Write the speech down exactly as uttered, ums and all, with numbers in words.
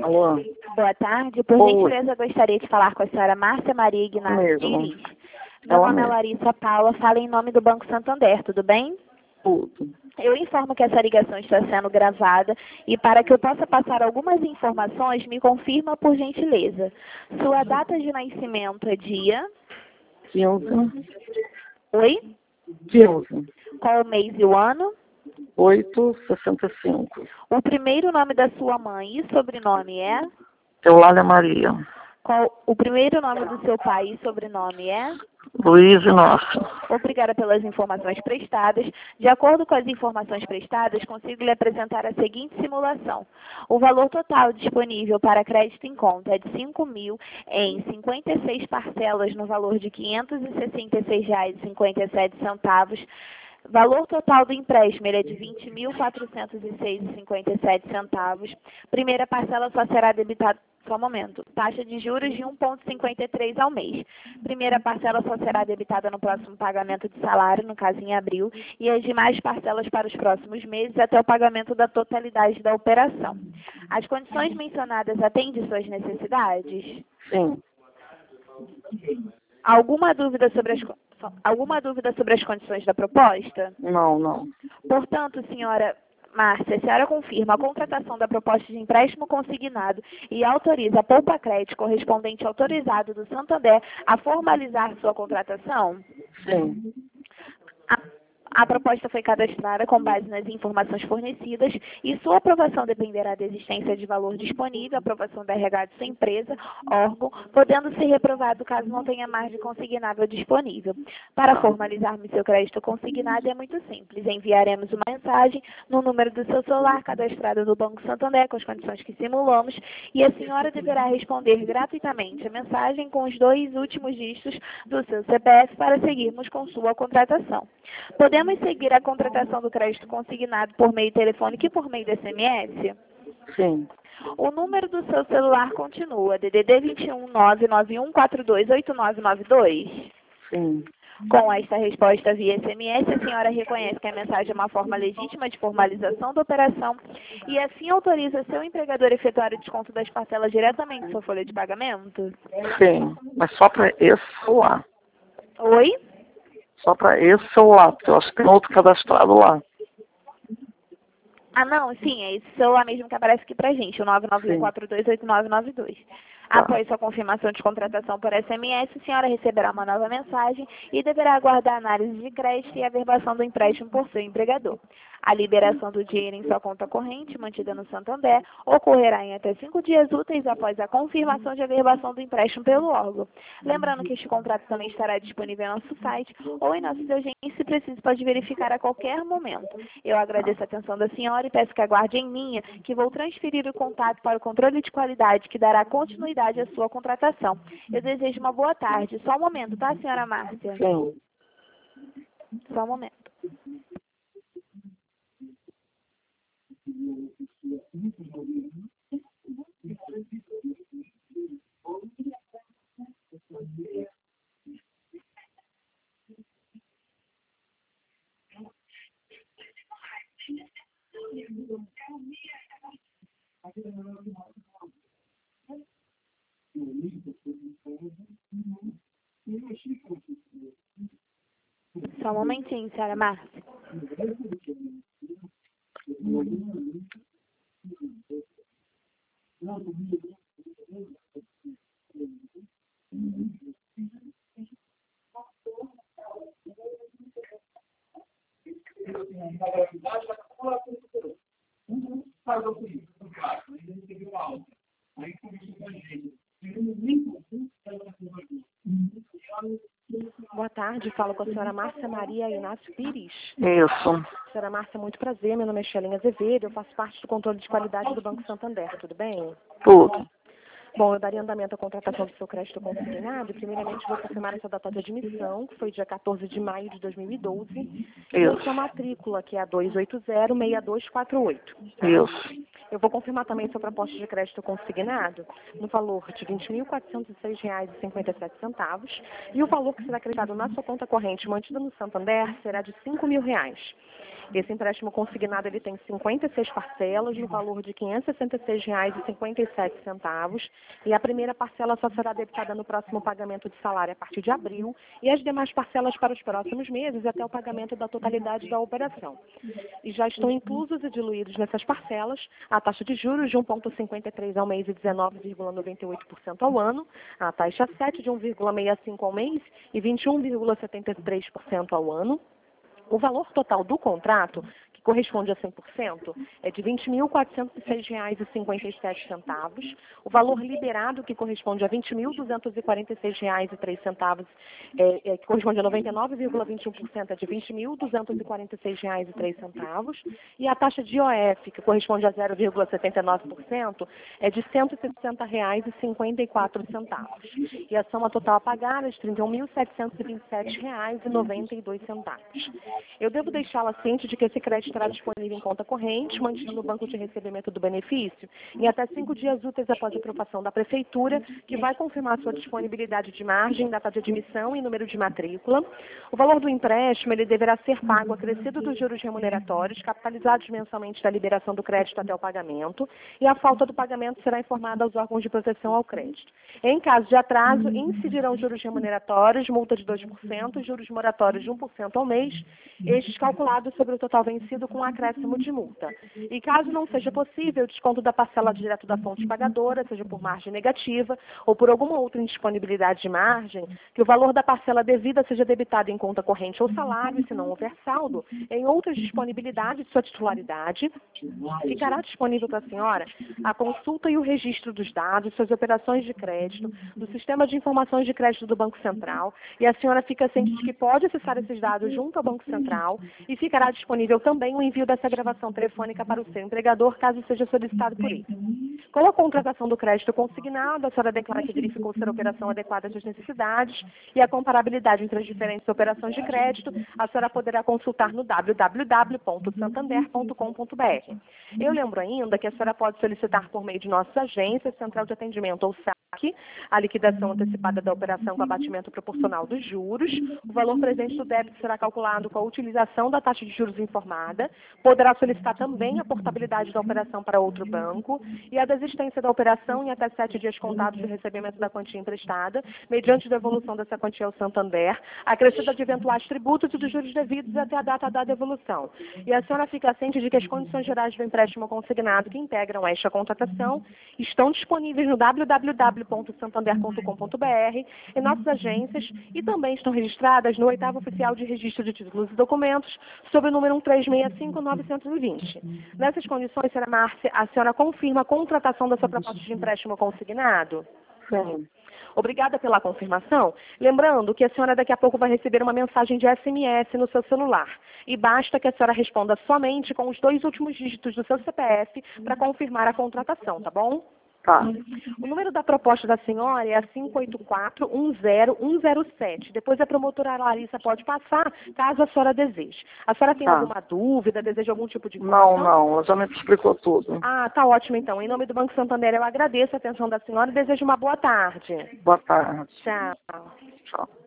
Alô? Boa tarde. Por Oi. gentileza, gostaria de falar com a senhora Márcia Maria Ignacio Mesmo. Pires. Meu Ela nome é mesmo. Larissa Paula, falo em nome do Banco Santander, tudo bem? Tudo. Eu informo que essa ligação está sendo gravada e para que eu possa passar algumas informações, me confirma por gentileza. Sua data de nascimento é dia? quinze. Oi? quinze. Qual o mês e o ano? oito, sessenta e cinco. O primeiro nome da sua mãe e sobrenome é? Eulália Maria. Qual o primeiro nome do seu pai e sobrenome é? Luiz Inácio. Obrigada pelas informações prestadas. De acordo com as informações prestadas, consigo lhe apresentar a seguinte simulação. O valor total disponível para crédito em conta é de cinco mil em cinquenta e seis parcelas no valor de quinhentos e sessenta e seis reais e cinquenta e sete centavos. Valor total do empréstimo ele é de vinte mil quatrocentos e seis reais e cinquenta e sete centavos. Primeira parcela só será debitada, só um momento, taxa de juros de um vírgula cinquenta e três ao mês. Primeira parcela só será debitada no próximo pagamento de salário, no caso em abril, e as demais parcelas para os próximos meses até o pagamento da totalidade da operação. As condições mencionadas atendem suas necessidades? Sim. Alguma dúvida sobre as Alguma dúvida sobre as condições da proposta? Não, não. Portanto, senhora Márcia, a senhora confirma a contratação da proposta de empréstimo consignado e autoriza a Poupa Crédito correspondente autorizado do Santander a formalizar sua contratação? Sim. A A proposta foi cadastrada com base nas informações fornecidas e sua aprovação dependerá da existência de valor disponível, aprovação da R H de sua empresa, órgão, podendo ser reprovado caso não tenha margem consignável disponível. Para formalizarmos seu crédito consignado é muito simples. Enviaremos uma mensagem no número do seu celular cadastrado no Banco Santander com as condições que simulamos e a senhora deverá responder gratuitamente a mensagem com os dois últimos dígitos do seu C P F para seguirmos com sua contratação. Podemos seguir a contratação do crédito consignado por meio telefônico e por meio de S M S? Sim. O número do seu celular continua D D D vinte e um, nove nove um quatro dois oito nove nove dois? Sim. Com esta resposta via S M S, a senhora reconhece que a mensagem é uma forma legítima de formalização da operação e assim autoriza seu empregador a efetuar o desconto das parcelas diretamente em sua folha de pagamento? Sim. Mas só para esse celular. Oi? Só para esse celular, porque eu acho que tem outro cadastrado lá. Ah, não, sim, é esse celular mesmo que aparece aqui pra gente, o nove nove um quatro dois oito nove nove dois. Tá. Após sua confirmação de contratação por S M S, a senhora receberá uma nova mensagem e deverá aguardar a análise de crédito e a averbação do empréstimo por seu empregador. A liberação do dinheiro em sua conta corrente, mantida no Santander, ocorrerá em até cinco dias úteis após a confirmação de averbação do empréstimo pelo órgão. Lembrando que este contrato também estará disponível em nosso site ou em nossos agentes, se preciso, pode verificar a qualquer momento. Eu agradeço a atenção da senhora e peço que aguarde em linha, que vou transferir o contato para o controle de qualidade, que dará continuidade à sua contratação. Eu desejo uma boa tarde. Só um momento, tá, senhora Márcia? Sim. Só um momento. Só um momentinho, senhora Márcia. Boa tarde, falo com a senhora Márcia Maria Ignacio Pires. Isso. Senhora Márcia, muito prazer, meu nome é Shelinha Azevedo, eu faço parte do controle de qualidade do Banco Santander, tudo bem? Tudo. Bom, eu daria andamento à contratação do seu crédito consignado e primeiramente vou confirmar essa data de admissão, que foi dia quatorze de maio de dois mil e doze, e a Isso. sua matrícula, que é a dois oito zero, seis dois quatro oito. Isso. Eu vou confirmar também sua proposta de crédito consignado no valor de vinte mil quatrocentos e seis reais e cinquenta e sete centavos e o valor que será acreditado na sua conta corrente mantida no Santander será de cinco mil reais. Esse empréstimo consignado ele tem cinquenta e seis parcelas no valor de quinhentos e sessenta e seis reais e cinquenta e sete centavos e a primeira parcela só será debitada no próximo pagamento de salário a partir de abril e as demais parcelas para os próximos meses até o pagamento da totalidade da operação. E já estão inclusos e diluídos nessas parcelas a taxa de juros de um vírgula cinquenta e três ao mês e dezenove vírgula noventa e oito por cento ao ano, a taxa sete de um vírgula sessenta e cinco ao mês e vinte e um vírgula setenta e três por cento ao ano. O valor total do contrato, que corresponde a cem por cento, é de vinte mil quatrocentos e seis reais e cinquenta e sete centavos. O valor liberado, que corresponde a vinte mil duzentos e quarenta e seis reais e três centavos, é, é, que corresponde a noventa e nove vírgula vinte e um por cento, é de vinte mil duzentos e quarenta e seis reais e três centavos. E a taxa de I O F, que corresponde a zero vírgula setenta e nove por cento, é de cento e sessenta reais e cinquenta e quatro centavos. E a soma total a pagar é de trinta e um mil setecentos e vinte e sete reais e noventa e dois centavos. Eu devo deixá-la ciente de que esse crédito estará disponível em conta corrente, mantido no banco de recebimento do benefício, em até cinco dias úteis após a aprovação da Prefeitura, que vai confirmar sua disponibilidade de margem, data de admissão e número de matrícula. O valor do empréstimo ele deverá ser pago acrescido dos juros remuneratórios, capitalizados mensalmente da liberação do crédito até o pagamento, e a falta do pagamento será informada aos órgãos de proteção ao crédito. Em caso de atraso, incidirão juros remuneratórios, multa de dois por cento, juros moratórios de um por cento ao mês, estes calculados sobre o total vencido com acréscimo de multa. E caso não seja possível, o desconto da parcela direto da fonte pagadora, seja por margem negativa ou por alguma outra indisponibilidade de margem, que o valor da parcela devida seja debitado em conta corrente ou salário, se não houver saldo, em outras disponibilidades de sua titularidade, ficará disponível para a senhora a consulta e o registro dos dados, suas operações de crédito, do Sistema de Informações de Crédito do Banco Central, e a senhora fica ciente de que pode acessar esses dados junto ao Banco Central e ficará disponível também o envio dessa gravação telefônica para o seu empregador, caso seja solicitado por ele. Com a contratação do crédito consignado, a senhora declara que verificou ser a operação adequada às suas necessidades e a comparabilidade entre as diferentes operações de crédito, a senhora poderá consultar no w w w ponto santander ponto com ponto b r. Eu lembro ainda que a senhora pode solicitar por meio de nossas agências, Central de Atendimento ou S A C, a liquidação antecipada da operação com abatimento proporcional dos juros. O valor presente do débito será calculado com a utilização da taxa de juros informada. Poderá solicitar também a portabilidade da operação para outro banco e a desistência da operação em até sete dias contados do recebimento da quantia emprestada, mediante devolução dessa quantia ao Santander, acrescida de eventuais tributos e dos juros devidos até a data da devolução. E a senhora fica ciente de que as condições gerais do empréstimo consignado que integram esta contratação estão disponíveis no w w w ponto santander ponto com ponto b r, em nossas agências, e também estão registradas no oitavo Oficial de Registro de Títulos e Documentos, sob o número um três seis cinco nove dois zero. Nessas condições, senhora Márcia, a senhora confirma a contratação da sua proposta de empréstimo consignado? Sim. Obrigada pela confirmação. Lembrando que a senhora daqui a pouco vai receber uma mensagem de S M S no seu celular. E basta que a senhora responda somente com os dois últimos dígitos do seu C P F para confirmar a contratação, tá bom? Tá. O número da proposta da senhora é a cinco oito quatro, um zero um zero sete. Depois a promotora Larissa pode passar, caso a senhora deseje. A senhora tem Tá. alguma dúvida, deseja algum tipo de informação? Não, não, ela já me explicou tudo. Ah, tá ótimo então. Em nome do Banco Santander, eu agradeço a atenção da senhora e desejo uma boa tarde. Boa tarde. Tchau. Tchau.